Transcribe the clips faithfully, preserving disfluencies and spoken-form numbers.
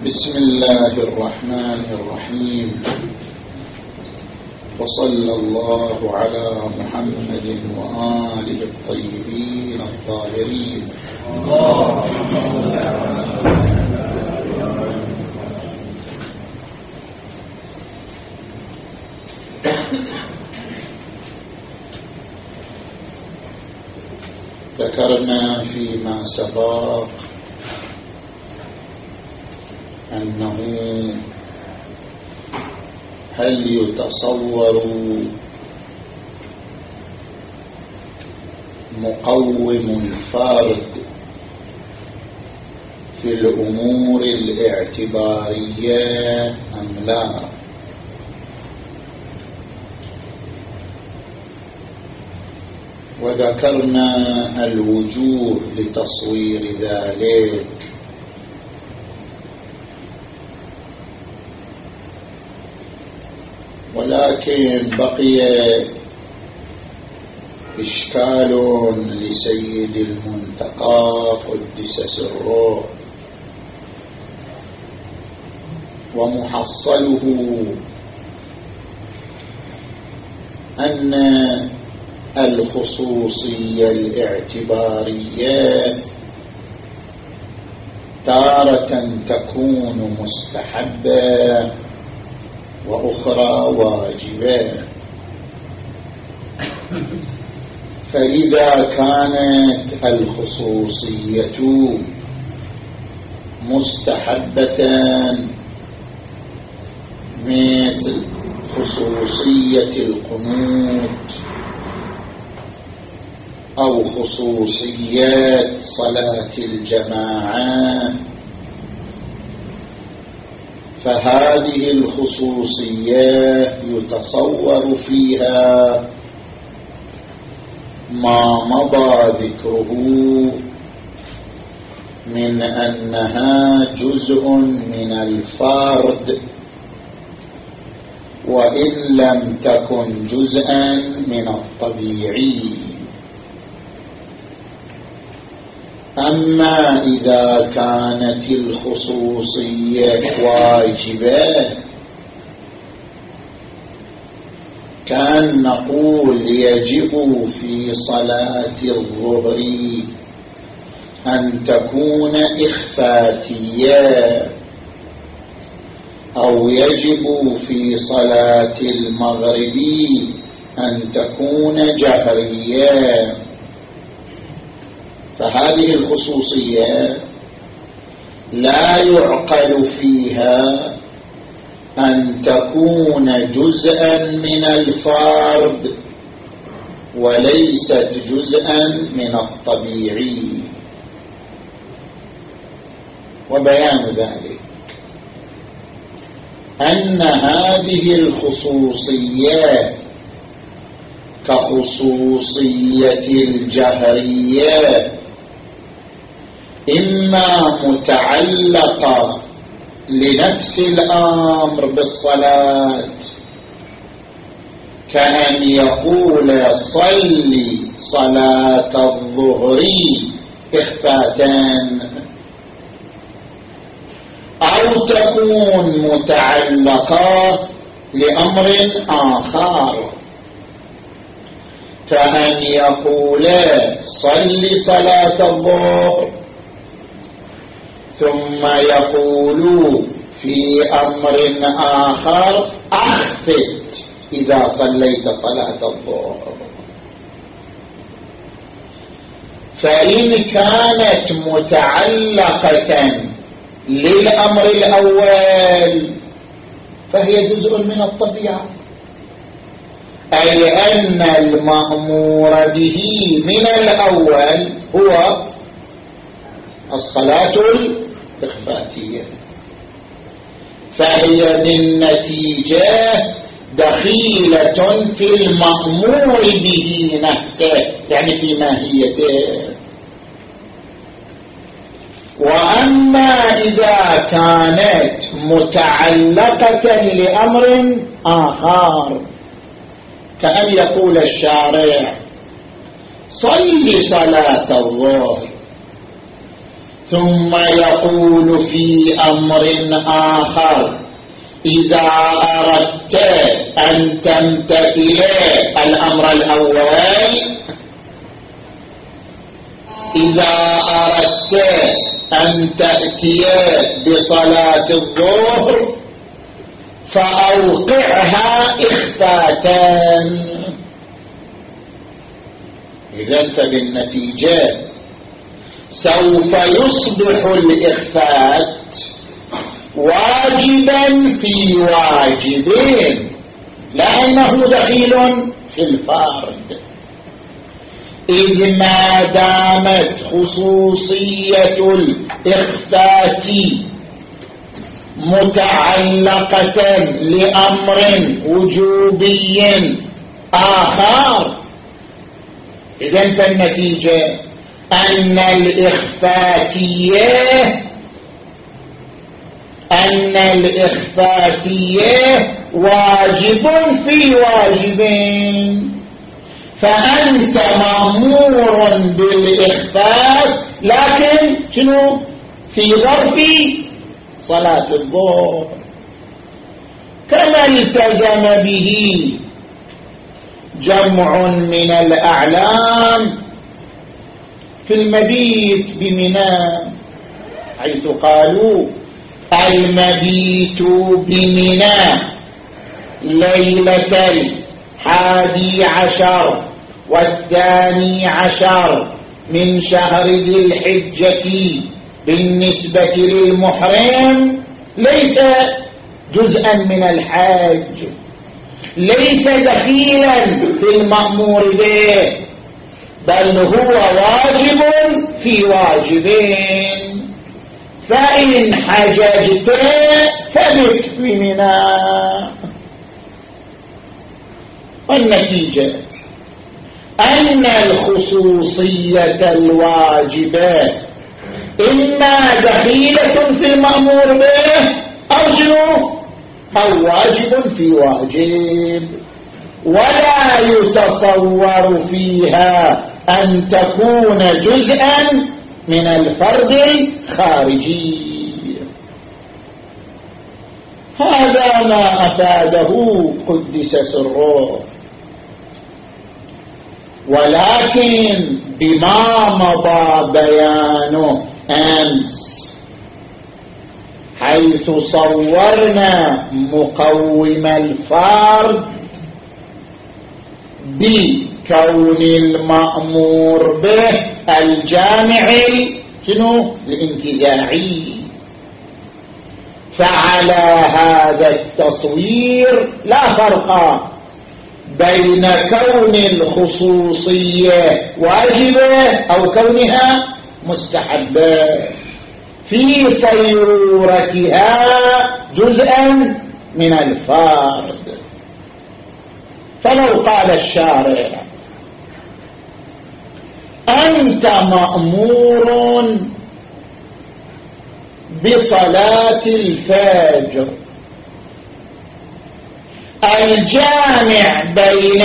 بسم الله الرحمن الرحيم، وصلى الله على محمد وآله الطيبين الطاهرين. ذكرنا فيما سبق أنه هل يتصور مقوم الفرد في الأمور الاعتبارية أم لا؟ وذكرنا الوجوه لتصوير ذلك، ولكن بقي إشكال لسيد المنتقى قدس سره، ومحصله أن الخصوصية الاعتبارية تارة تكون مستحبة وأخرى واجبة. فإذا كانت الخصوصية مستحبة مثل خصوصية القنوت أو خصوصيات صلاة الجماعة، فهذه الخصوصية يتصور فيها ما مضى ذكره من أنها جزء من الفرد، وإن لم تكن جزءا من الطبيعي. أما إذا كانت الخصوصية واجبة كان نقول يجب في صلاة الظهر أن تكون إخفاتية، أو يجب في صلاة المغرب أن تكون جهرية. فهذه الخصوصية لا يعقل فيها أن تكون جزءا من الفرد وليست جزءا من الطبيعي. وبيان ذلك أن هذه الخصوصية كخصوصية الجهرية إما متعلقة لنفس الأمر بالصلاة، كأن يقول صلي صلاة الظهر إخفاءً، أو تكون متعلقة لأمر آخر، كأن يقول صلي صلاة الظهر ثم يقول في أمر آخر أخفت إذا صليت صلاة الظهر. فإن كانت متعلقة للأمر الأول فهي جزء من الطبيعة، أي أن المأمور به من الأول هو الصلاة الإخفاتية، فهي بالنتيجة دخيلة في المأمور به نفسه، يعني في ماهيته. وأما إذا كانت متعلقة لأمر آخر، كأن يقول الشارع صل صلاة الظهر ثم يقول في أمر آخر إذا أردت أن تمتثل الأمر الأول، إذا أردت أن تأتي بصلاة الظهر فأوقعها إخفاتا. إذن فبالنتيجة سوف يصبح الإخفات واجبا في واجبين، لأنه دخيل في الفرد، إذ ما دامت خصوصية الإخفات متعلقة لأمر وجوبي آخر. إذن فالنتيجة أن الإخفاتية أن الإخفاتية واجب في واجبين، فأنت مأمور بالإخفات لكن شنو؟ في ظرف صلاة الظهر، كما التزم به جمع من الأعلام في المبيت بمنى، حيث قالوا المبيت بمنى ليلة الحادي عشر والثاني عشر من شهر ذي الحجة بالنسبة للمحرم ليس جزءا من الحج، ليس دخيلا في المأمور به، بل هو واجب في واجبين. فإن حججت فبت بمنى. والنتيجة أن الخصوصية الواجبة إما دخيلة في المأمور به أو شنو أو واجب في واجب، ولا يتصور فيها أن تكون جزءا من الفرد الخارجي. هذا ما أفاده قدس سره، ولكن بما مضى بيانه أمس حيث صورنا مقوم الفرد بكون المأمور به الجامع شنو الانتزاعي، فعلى هذا التصوير لا فرق بين كون الخصوصية واجبة أو كونها مستحبة في صيرورتها جزءا من الفرد. فلو قال الشارع أنت مأمور بصلاة الفجر الجامع بين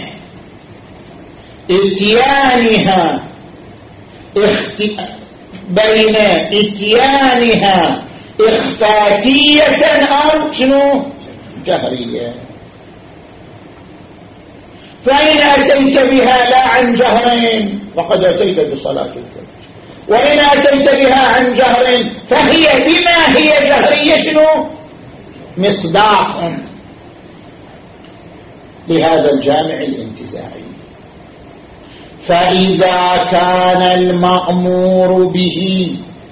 اتيانها اخت... بين اتيانها إخفاتية أو شنو جهرية، فإن أتيت بها لا عن جهرين فقد أتيت بصلاة الفجر، وإن أتيت بها عن جهر فهي بما هي جهرية شنو مصداق لهذا الجامع الانتزاعي. فإذا كان المأمور به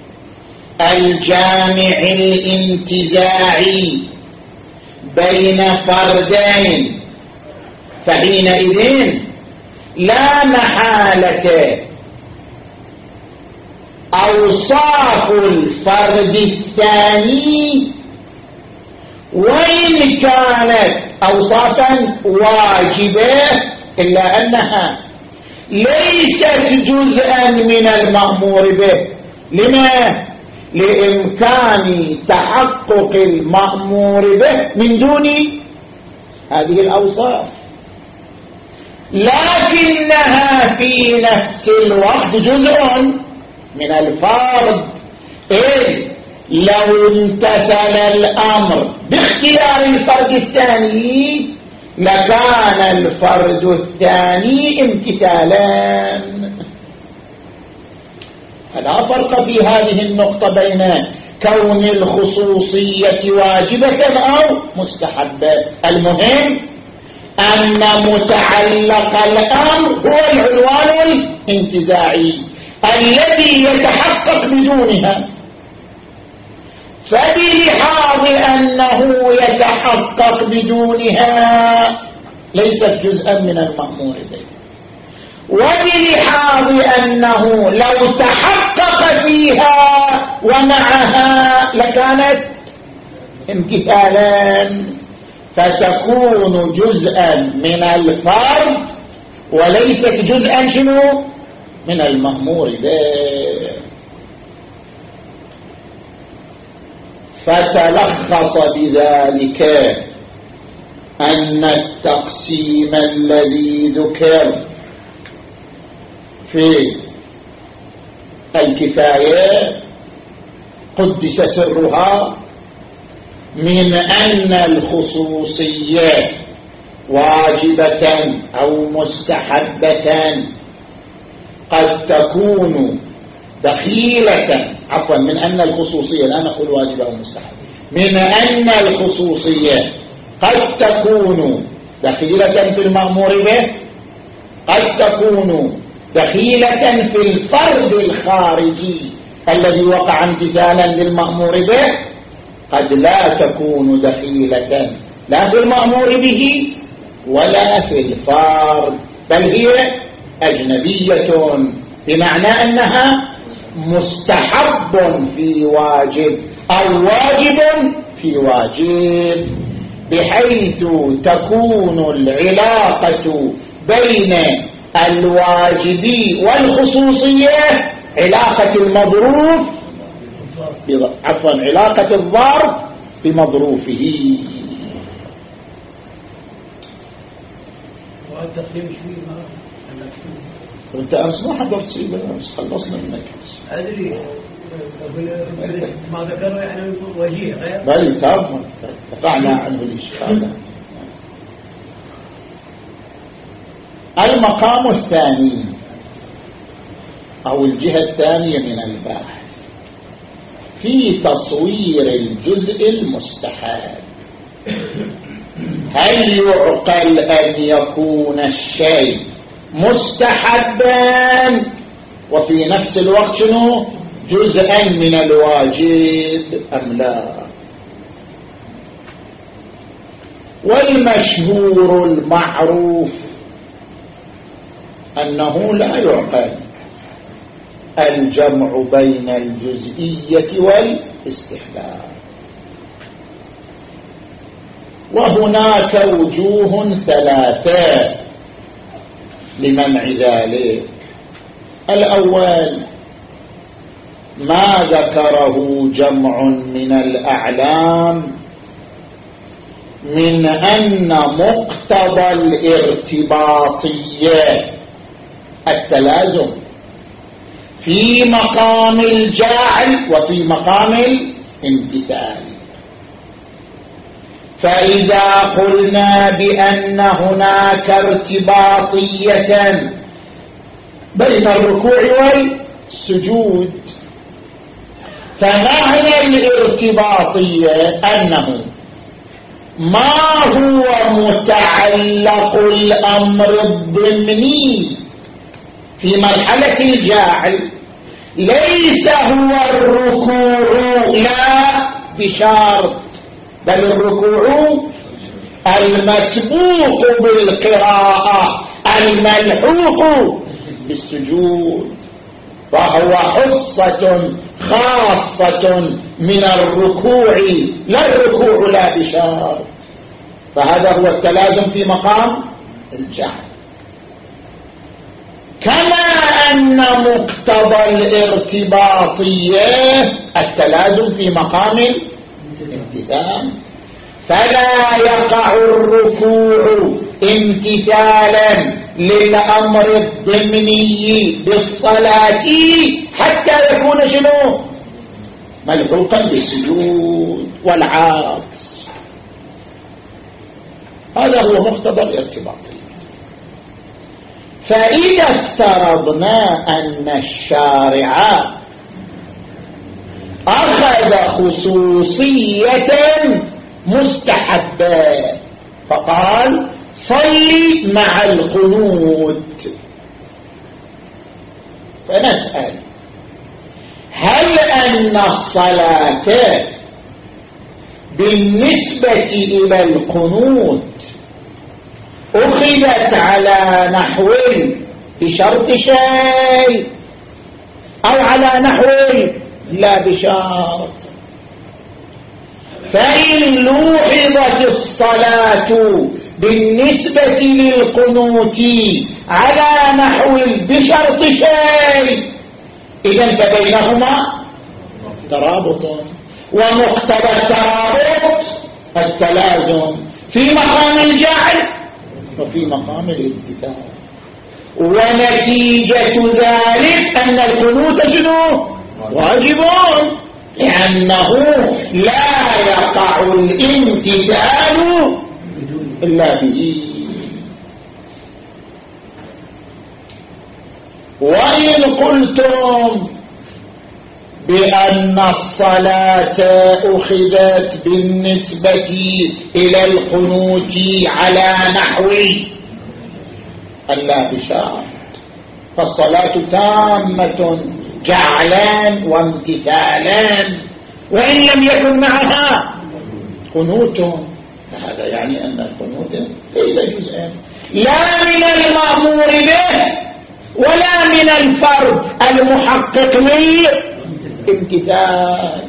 الجامع الانتزاعي بين فردين فحينئذ لا محالة أوصاف الفرد الثاني وإن كانت أوصافا واجبة إلا أنها ليست جزءا من المأمور به. لما؟ لإمكان تحقق المأمور به من دون هذه الأوصاف، لكنها في نفس الوقت جزء من الفرد إيه لو امتثل الأمر باختيار الفرد الثاني لكان الفرد الثاني امتثالا. فلا فرق في هذه النقطة بين كون الخصوصية واجبة أو مستحبة. المهم أن متعلق الأمر هو العنوان الانتزاعي الذي يتحقق بدونها. فبلحاظ أنه يتحقق بدونها ليست جزءا من المأمور به، وبلحاظ أنه لو تحقق فيها ومعها لكانت امتثالا، فتكون جزءا من الفرد وليست جزءا شنو من المأمور به. فتلخص بذلك أن التقسيم الذي ذكر في الكفاية قدس سرها من أن الخصوصية واجبة أو مستحبة قد تكون دخيلة، عفوا من أن الخصوصية لا نقول واجبة أو مستحبة، من أن الخصوصية قد تكون دخيلة في المأمور به، قد تكون دخيلة في الفرد الخارجي الذي وقع امتثالا للمأمور به، قد لا تكون دخيلة لا في المأمور به ولا في الفرد، بل هي أجنبية بمعنى أنها مستحب في واجب أو واجب في واجب، بحيث تكون العلاقة بين الواجب والخصوصية علاقة المظروف عفوا علاقة الظرف بمظروفه. والتقسيم شوي ما انت امس ما حضرت شيء، بس خلصنا منك ادري ما ذكروا يعني وجيه غير بل تمام دفعنا عنه الاشكال. المقام الثاني او الجهة الثانية من البحث في تصوير الجزء المستحب. هل يعقل أن يكون الشيء مستحبا وفي نفس الوقت شنو جزءا من الواجب أم لا؟ والمشهور المعروف أنه لا يعقل الجمع بين الجزئية والاستحباب، وهناك وجوه ثلاثة لمنع ذلك. الأول ما ذكره جمع من الأعلام من أن مقتضى الارتباطية التلازم في مقام الجعل وفي مقام الامتثال. فإذا قلنا بأن هناك ارتباطية بين الركوع والسجود، فمعنى الارتباطية أنه ما هو متعلق الأمر الضمني في مرحلة الجاعل ليس هو الركوع لا بشرط، بل الركوع المسبوق بالقراءة الملحوق بالسجود، فهو حصة خاصة من الركوع لا الركوع لا بشرط. فهذا هو التلازم في مقام الجعل. كما أن مقتضى الارتباطية التلازم في مقام الامتثال، فلا يقع الركوع امتثالا للأمر الضمني بالصلاة حتى يكون شنو ملء القلب بالسجود والعكس. هذا هو مقتضى الارتباطي. فإذا افترضنا أن الشارع أخذ خصوصية مستحبة فقال صلي مع القنوت، فنسأل هل أن الصلاة بالنسبة إلى القنوت أخذت على نحو بشرط شيء أو على نحو لا بشرط؟ فإن لوحظت الصلاة بالنسبة للقنوت على نحو بشرط شيء إذن فبينهما ترابط، ومقتضى الترابط التلازم في مقام الجعل وفي مقام الامتثال. ونتيجة ذلك أن القنوت شنو؟ واجبون، لأنه لا يقع الامتثال إلا به. وإن قلتم بأن الصلاة أخذت بالنسبة إلى القنوت على نحو ألا بشرط، فالصلاة تامة جعلان وامتثالان وإن لم يكن معها قنوت، فهذا يعني أن القنوت ليس جزءا لا من المأمور به ولا من الفرد المحقق للامتثال.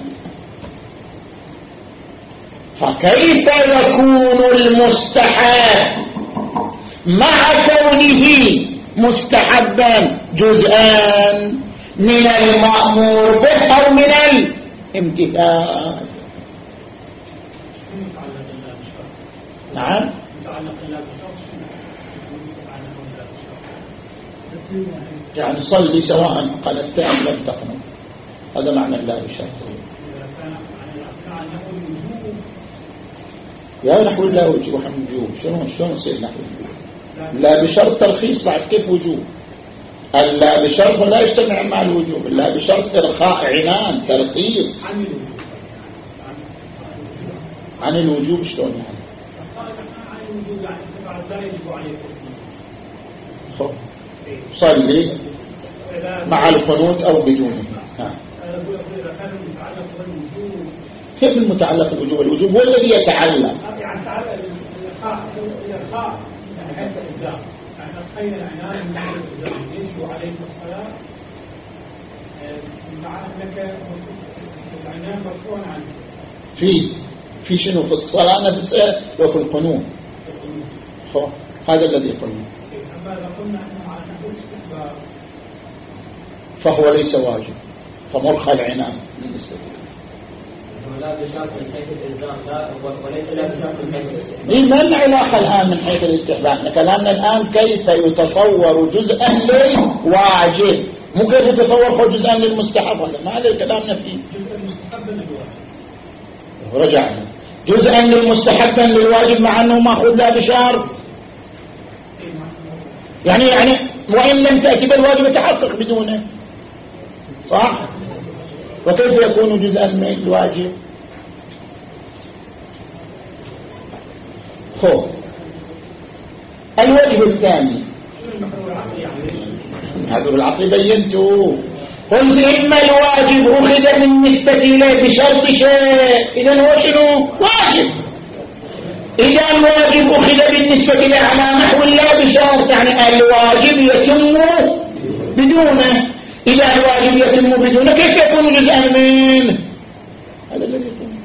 فكيف يكون المستحب مع كونه مستحبا جزءا من المأمور به أو من الامتثال؟ نعم، يعني صلي سواء قنت أم لم تقنط، هذا معنى الله بشرط. يا نحو الله وجوب وجوب، شلون شلون يصير نحو وجوب؟ لا بشرط ترخيص، بعد كيف وجوب؟ اللا بشرط لا يجتمع مع الوجوب، لا بشرط إرخاء عنان ترخيص عن الوجوب. شلون يعني؟ صلي مع القنوت أو بدونه. كيف المتعلق بالوجوب؟ الوجوب هو الذي يتعلق. أين العنان من الإلزام يجب عليك الصلاة مع أنك العنان مرفوع عنك في في شنو في الصلاة نفسها وفي القنوت. هذا الذي قلنا. أما إذا قلنا أنه على نحو استحباب فهو ليس واجب، فمرخى العنان بالنسبة له لا بشرط من حيث الإلزام لا وليس لا بشرط من حيث الاستحباب. ما العلاقة الآن من حيث الاستحباب؟ كلامنا الآن كيف يتصور جزءا للواجب، مو كيف يتصور جزءا للمستحب. هذا ما هذا كلامنا فيه. جزء المستحب للواجب رجعنا جزءا للمستحب للواجب مع أنه مأخذ لا بشرط، يعني يعني وإن لم تأتي بالواجب يتحقق بدونه، صح؟ وكيف يكون جزءا من الواجب؟ خو الوجه الثاني هذا العقل بينته، قلت إما الواجب أخذ بالنسبة إليه بشرط شيء، إذن هو شنو؟ واجب. إذا الواجب أخذ بالنسبة إليه على نحو لا بشرط، يعني الواجب يتم بدونه. إذا الواجب يتم بدونه كيف يكون جزءا منه؟ هذا الذي يكون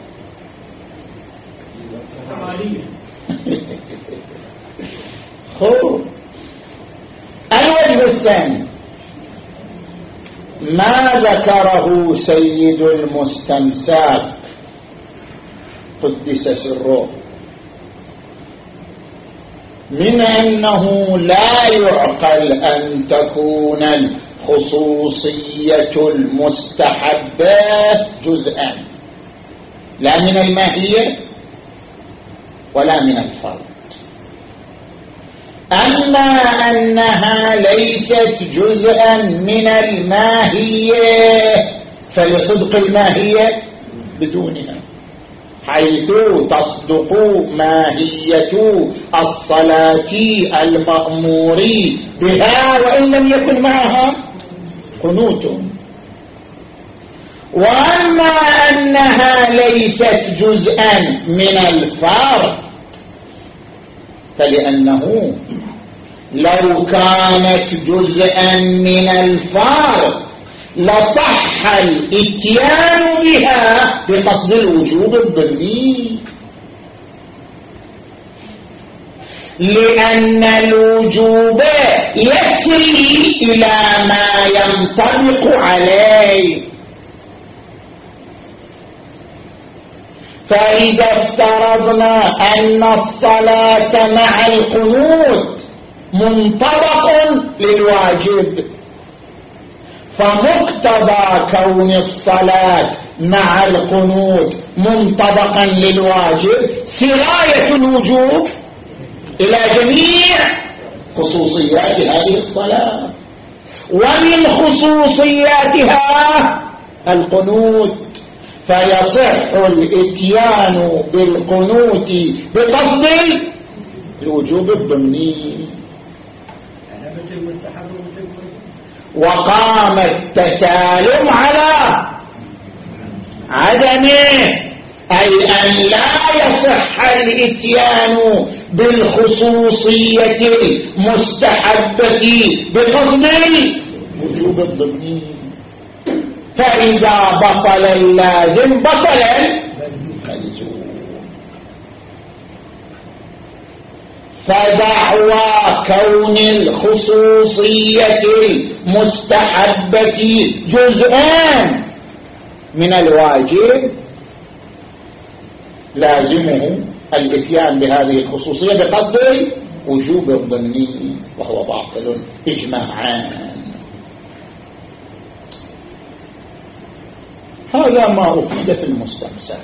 خو الوجه الثاني ما ذكره سيد المستمساك قدس سره من أنه لا يعقل أن تكون الخصوصية المستحبة جزءا لا من الماهية ولا من الفرد. أما أنها ليست جزءا من الماهية فلصدق الماهية بدونها، حيث تصدق ماهية الصلاة المأمور بها وإن لم يكن معها قنوت. وأما أنها ليست جزءا من الفرد فلأنه لو كانت جزءا من الفرد لصح الاتيان بها بقصد الوجوب الضمني، لأن الوجوب يسري إلى ما ينطبق عليه. فإذا افترضنا أن الصلاة مع القنوت منطبق للواجب، فمقتضى كون الصلاة مع القنوت منطبقا للواجب سراية الوجوب إلى جميع خصوصيات هذه الصلاة، ومن خصوصياتها القنوت، فيصح الاتيان بالقنوت بقصد الوجوب الضمني. وقام التسالم على عدمه، أي أن لا يصح الاتيان بالخصوصية المستحبة بقصد الوجوب الضمني. فإذا بطل اللازم بطل الملزوم. فدعوى كون الخصوصية المستحبة جزءان من الواجب لازمه الاتيان بهذه الخصوصية بقصد وجوب الضمني، وهو باطل إجماعا. هذا ما أفيد في المستمسك،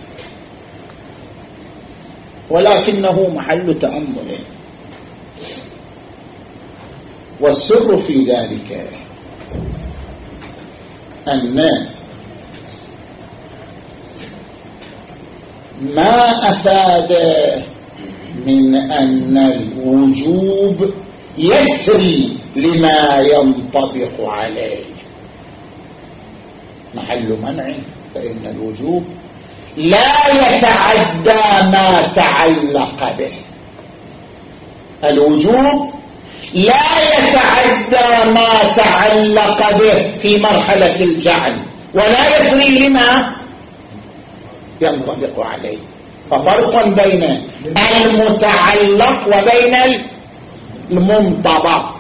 ولكنه محل تأمل. والسر في ذلك أن ما أفاد من أن الوجوب يسري لما ينطبق عليه محل منع، فإن الوجوب لا يتعدى ما تعلق به. الوجوب لا يتعدى ما تعلق به في مرحلة الجعل، ولا يسري لما ينطبق عليه. ففرق بين المتعلق وبين المنطبق.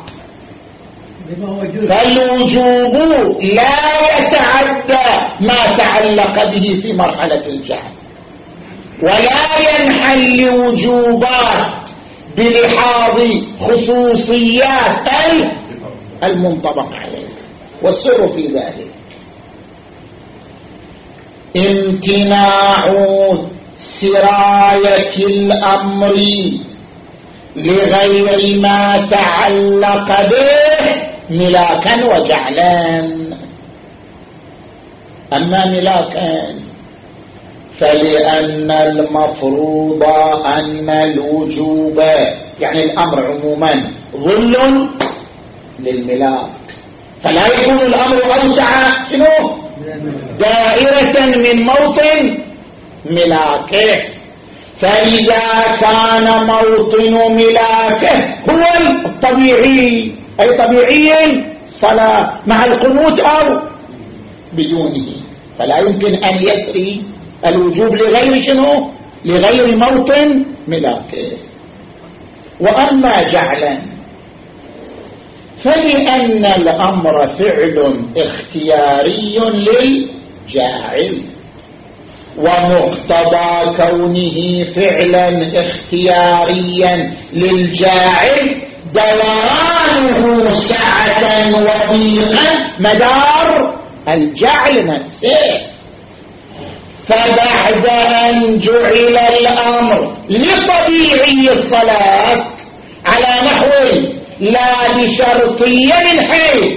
فالوجوب لا يتعدى ما تعلق به في مرحلة الجعل، ولا ينحل وجوبات بلحاظ خصوصيات المنطبق عليه. والسر في ذلك امتناع سراية الأمر لغير ما تعلق به ملاكا وجعلان. أما ملاكا فلأن المفروض أن الوجوب يعني الأمر عموما ظل للملاك، فلا يكون الأمر أوسع شنو دائرة من موطن ملاكه. فإذا كان موطن ملاكه هو الطبيعي، أي طبيعي صلاة مع القنوت أو بدونه، فلا يمكن أن يسري الوجوب لغير شنو لغير موطن ملاكه. وأما جعلا فلأن الأمر فعل اختياري للجاعل، ومقتضى كونه فعلا اختياريا للجاعل دوران إسكانه سعة وضيقا مدار الجعل نفسه. فبعد أن جعل الأمر لطبيعي الصلاة على نحو لا بشرطية من حيث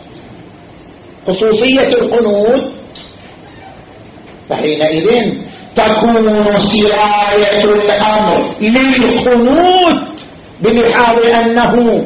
خصوصية القنوت، فحينئذ تكون سراية الأمر للقنوت بلحاظ أنه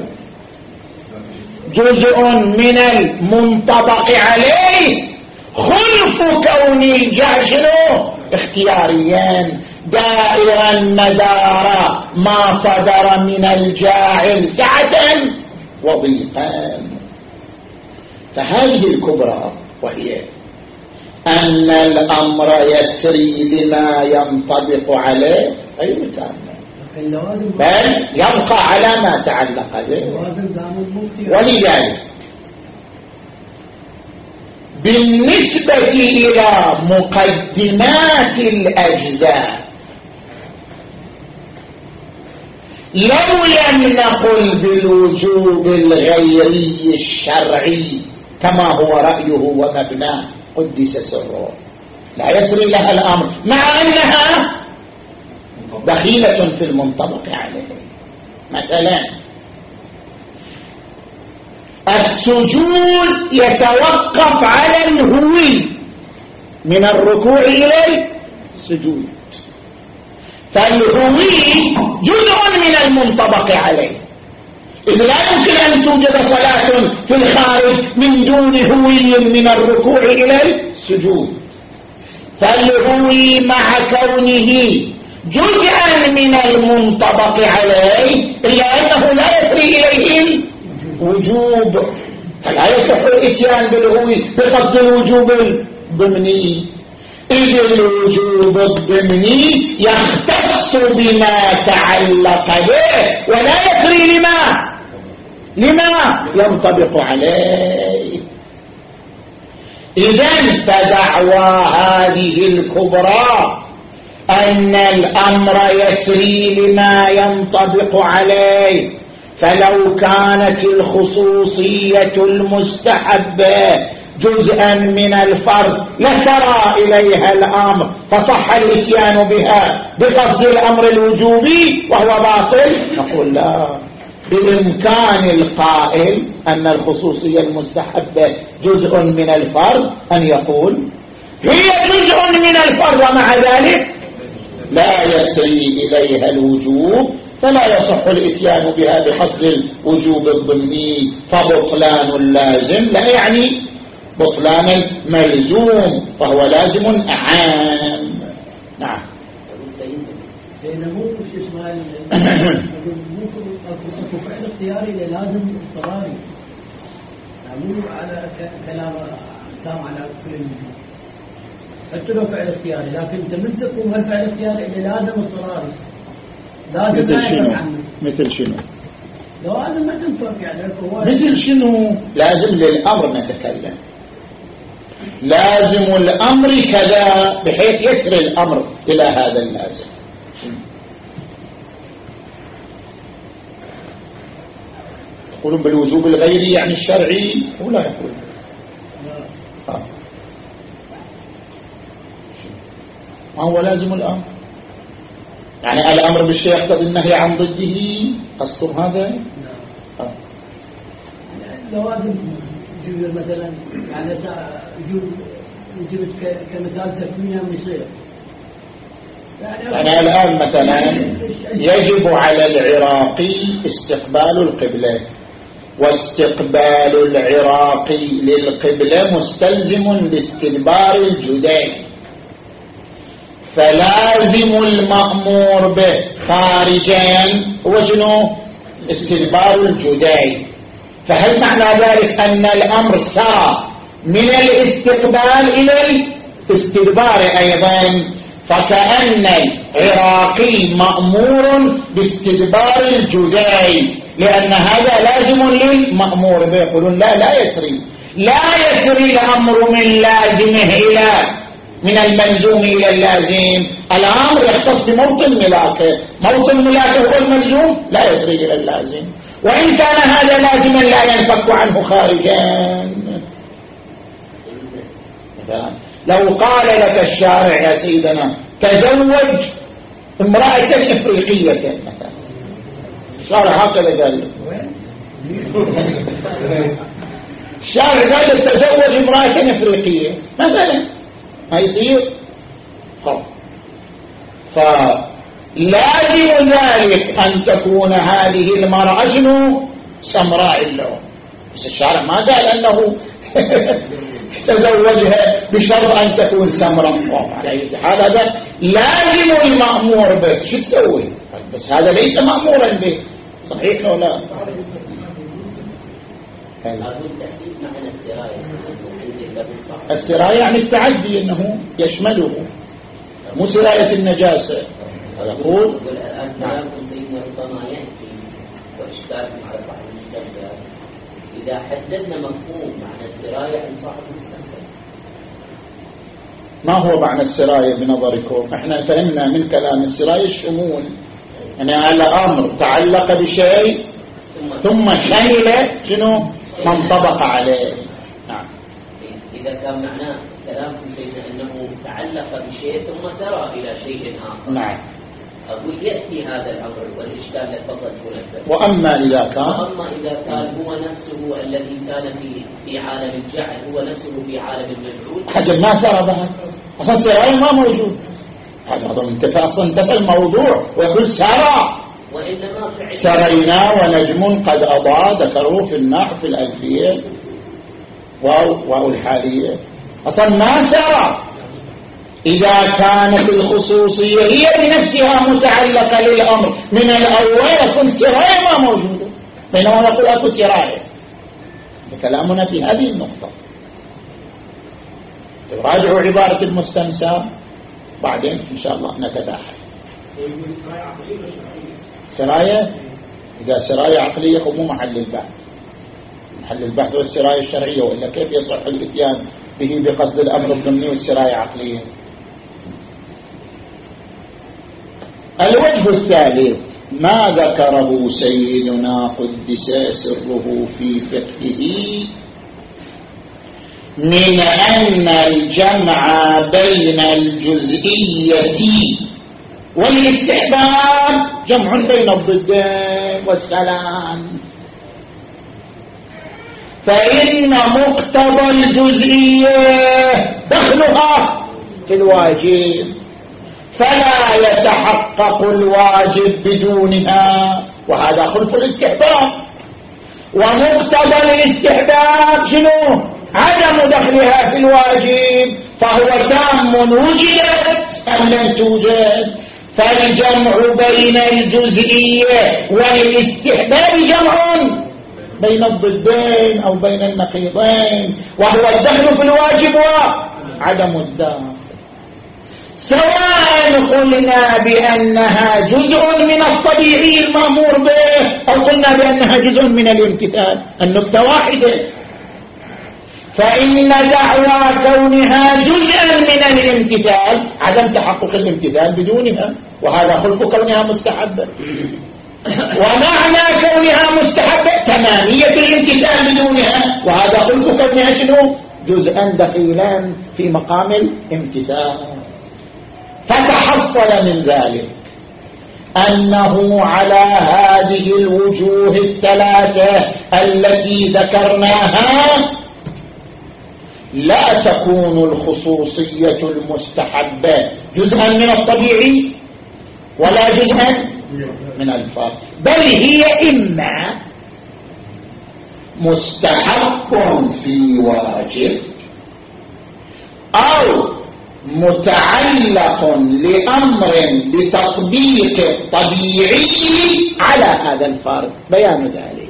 جزء من المنطبق عليه، خلف كون الجعل اختياريا دائرا مدار ما صدر من الجاعل سعة وضيقا. فهذه الكبرى وهي أن الأمر يسري لما ينطبق عليه غير تام، بل يبقى على ما تعلق به. ولذلك بالنسبة إلى مقدمات الأجزاء لو لم نقل بالوجوب الغيري الشرعي كما هو رأيه ومبناه قدس سره، لا يسري لها الأمر مع أنها دخيلة في المنطبق عليه. مثلا السجود يتوقف على الهوي من الركوع إلى السجود، فالهوي جزء من المنطبق عليه، إذ لا يمكن أن توجد صلاة في الخارج من دون هوي من الركوع إلى السجود. فالهوي مع كونه جزءا من المنطبق عليه إلا أنه لا يسري إليه الوجوب، فلا يصح الإتيان بالهوي بقصد الوجوب الضمني، إذ الوجوب الضمني يختص بما تعلق به ولا يسري لما لما ينطبق عليه. إذن فدعوى هذه الكبرى أن الأمر يسري لما ينطبق عليه، فلو كانت الخصوصية المستحبة جزءا من الفرض لسرى إليها الأمر فصح الاتيان بها بقصد الأمر الوجوبي وهو باطل. نقول لا، بإمكان القائل أن الخصوصية المستحبة جزء من الفرض أن يقول هي جزء من الفرض ومع ذلك لا يسري إليها الوجوب، فلا يصح الاتيان بها بقصد الوجوب الضمني، فبطلان اللازم لا يعني بطلان الملزوم، فهو لازم عام. نعم. مو شو اسمه مو فعل اختياري لازم اضطراري، مو على كلام كلام على كل الوجوب، حتى لو فعل اختياري، لكن انت من تقوم هالفعل الاختياري اللي لازم اضطراري لازم مثل شنو؟ مثل شنو؟ لو هذا ما تنفع يعني مثل شنو؟ لازم للأمر نتكلم، لازم الأمر كذا بحيث يسري الأمر إلى هذا اللازم. يقولون بالوجوب الغيري يعني الشرعي ولا يقولون آه. ما هو لازم الأمر؟ يعني الأمر بالشيء يقتضي النهي عن ضده، قصدهم هذا؟ آه. لو هذا مثلا يعني جبت كمثال تكوينها من يصير يعني الآن مثلا يجب على العراقي استقبال القبلة، واستقبال العراقي للقبلة مستلزم لاستدبار الجدي، فلازم المأمور به خارجيا هو شنو؟ استدبار الجدي. فهل معنى ذلك أن الأمر سار من الاستقبال إلى الاستدبار أيضا؟ فكأن العراقي مأمور باستدبار الجدي لأن هذا لازم للمأمور به. يقولون لا لا يسري لا يسري الأمر من لازمه إلى من الملزوم إلى اللازم، الأمر يختص بموطن ملاكه، موطن ملاكه هو الملزوم لا يسري إلى اللازم. وإن كان هذا لازما لا ينفك عنه خارجا. مثلا لو قال لك الشارع يا سيدنا تزوج امرأة إفريقية مثلا، الشارع هكذا قال لك، الشارع قال لك تزوج امرأة إفريقية مثلا، ما يصير. فلازم ذلك أن تكون هذه المرأة شنو؟ سمراء اللون. بس الشارع ما قال أنه تزوجها بشرط أن تكون سمراء. على أي حال هذا لازم المأمور به. شو تسوي؟ بس هذا ليس مأمورا به، صحيح ولا لا؟ السراية يعني التعدي، أنه يشمله، مو سراية النجاسة. يقول الآن كلامكم سيدنا ربما يأتي وإشكالكم على صاحب المستمسك إذا حددنا مفهوم معنى السراية عند صاحب المستمسك. ما هو معنى السراية بنظركم؟ احنا فهمنا من كلام السراية الشمول، يعني على أمر تعلق بشيء ثم شمل شنو ما انطبق عليه. نعم. إذا كان معناه كلامكم سيدنا أنه تعلق بشيء ثم سرى إلى شيء آخر، نعم، أقول يأتي هذا الأمر والإشكال الذي تفضل تنفذ. وأما إذا كان وأما إذا كان هو نفسه الذي كان في في عالم الجعل هو نفسه في عالم المجعول، حاجة ما سرى بعد أصلا السراية ما موجود، هذا انتفى أصلا انتفى الموضوع ويقول سرى. وإنما فعل سرينا ونجم قد أضاء، ذكروه في النحو في الألفية واو واو الحالية، أصلا ما سرى. إذا كانت الخصوصية هي بنفسها متعلقة للأمر من الأول، أصلا سراية ما موجودة، بينما نقول أكو سراية. كلامنا في هذه النقطة. راجعوا عبارة المستمسى بعدين إن شاء الله نتباحث. سراية إذا سراية عقلية مو محل البحث، محل البحث والسراية الشرعية، وإلا كيف يصح الاتيان به بقصد الأمر الضمني والسراية عقلية؟ الوجه الثالث ما ذكره سيدنا قدس سره في فقهه من أن الجمع بين الجزئية والاستحباب جمع بين الضدين والسلام، فإن مقتضى الجزئية دخلها في الواجب، فلا يتحقق الواجب بدونها، وهذا خلف الاستحباب. ومقتضى الاستحباب شنو؟ عدم دخلها في الواجب، فهو تام وجدت أم لم توجد. فالجمع بين الجزئية والاستحباب جمع بين الضدين أو بين النقيضين، وهو الدخل في الواجب وعدم الدخل. سواء قلنا بأنها جزء من الطبيعي المأمور به أو قلنا بأنها جزء من الامتثال، النقطة واحدة. فإن دعوى كونها جزءا من الامتثال عدم تحقق الامتثال بدونها، وهذا خلف كونها مستحبة. ومعنى كونها مستحبة تمامية الامتثال بدونها، وهذا خلف كونها شنو؟ جزءا دخيلا في مقام الامتثال. فتحصل من ذلك أنه على هذه الوجوه الثلاثة التي ذكرناها لا تكون الخصوصية المستحبة جزءا من الطبيعي ولا جزءا من الفرد، بل هي إما مستحب في واجب أو متعلق لأمر بتطبيق الطبيعي على هذا الفرد. بيان ذلك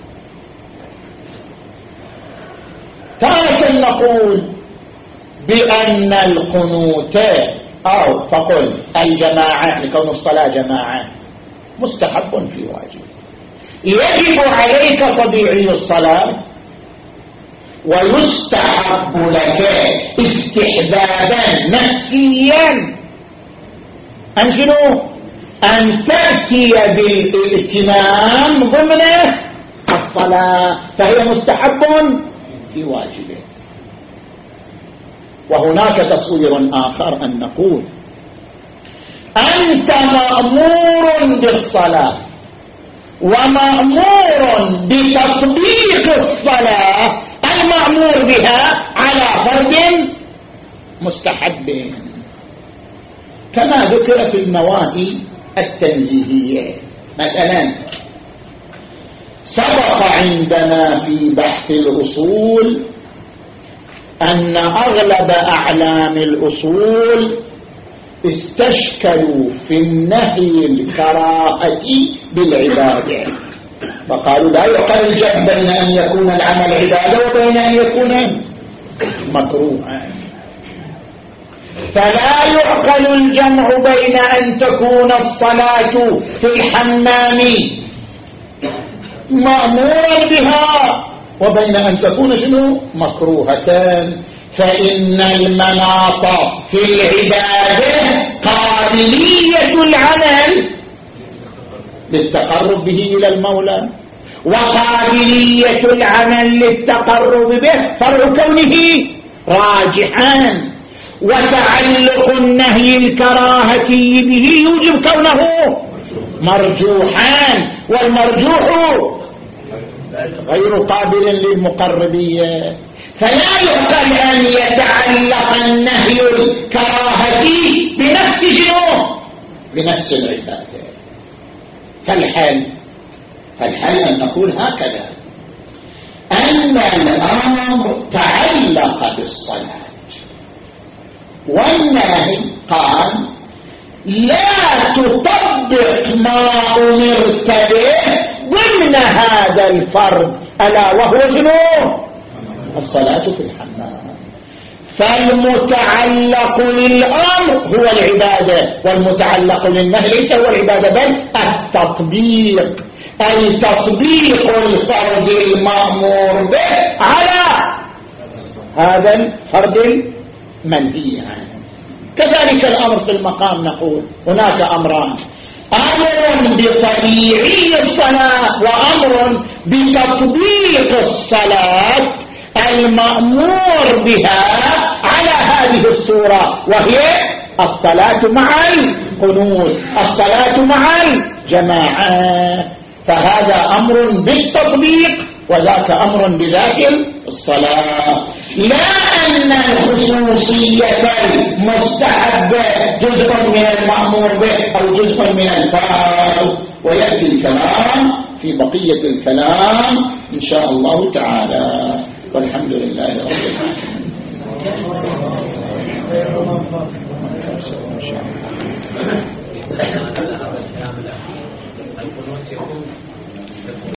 تارة نقول بأن القنوت أو فقل الجماعة، يعني كون الصلاة جماعة مستحب في واجب، يجب عليك طبيعي الصلاة ويستحب لك استحبابا نفسيا أم شنو؟ أن تأتي بالائتمام ضمن الصلاة، فهي مستحب في واجبه. وهناك تصوير آخر أن نقول أنت مأمور بالصلاة ومأمور بتطبيق الصلاة المأمور بها على فرد مستحب، كما ذكر في النواهي التنزيهية. مثلا سبق عندنا في بحث الأصول أن أغلب أعلام الأصول استشكلوا في النهي الكراهة بالعبادة، فقالوا لا يعقل الجمع بين أن يكون العمل عبادة وبين أن يكون مكروها، فلا يعقل الجمع بين أن تكون الصلاة في الحمام مأمورا بها وبين أن تكون شنو مكروهة، فإن المناط في العبادة قابلية العمل للتقرب به إلى المولى، وقابلية العمل للتقرب به فرع كونه راجحا، وتعلق النهي الكراهتي به يوجب كونه مرجوحا، والمرجوح غير قابل للمقربية، فلا يعقل أن يتعلق النهي الكراهتي بنفس شنو بنفس العبادة. فالحل فالحل أن نقول هكذا، أن الأمر تعلق بالصلاة والنهي قال لا تطبق ما أمرت به ضمن هذا الفرض، ألا وهو شنو الصلاة في الحمام. فالمتعلق للأمر هو العبادة، والمتعلق للنهي ليس هو العبادة بل التطبيق، أي تطبيق الفرض المأمور به على هذا الفرض المنهي عنه. كذلك الأمر في المقام، نقول هناك أمران، أمر بطبيعي الصلاة وأمر بتطبيق الصلاة المأمور بها على هذه الصورة، وهي الصلاة مع القنوت، الصلاة مع الجماعة، فهذا أمر بالتطبيق وذاك أمر بذات الصلاة. لا أن الخصوصية المستحبة جزء من المأمور به أو جزء من الفرض، ويأتي الكلام في بقية الكلام إن شاء الله تعالى، والحمد لله رب العالمين.